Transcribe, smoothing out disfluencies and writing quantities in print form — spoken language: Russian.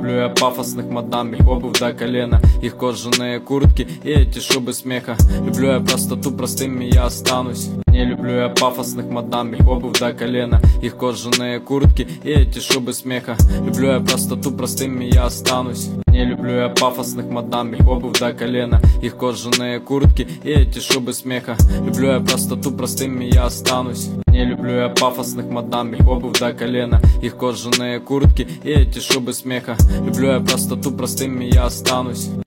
люблю я пафосных мадам, их обувь до колена, их кожаные куртки и эти шубы смеха. Люблю я простоту, простыми я останусь. Не люблю я пафосных мадам, их обувь до колена, их кожаные куртки и эти шубы смеха. Люблю я простоту, простыми я останусь. Не люблю я пафосных мадам, их обувь до колена, их кожаные куртки и эти шубы смеха. Люблю я простоту, простыми я останусь. Не люблю я пафосных мадам, их обувь до колена, их кожаные куртки и эти шубы смеха. Люблю я простоту, простыми я останусь.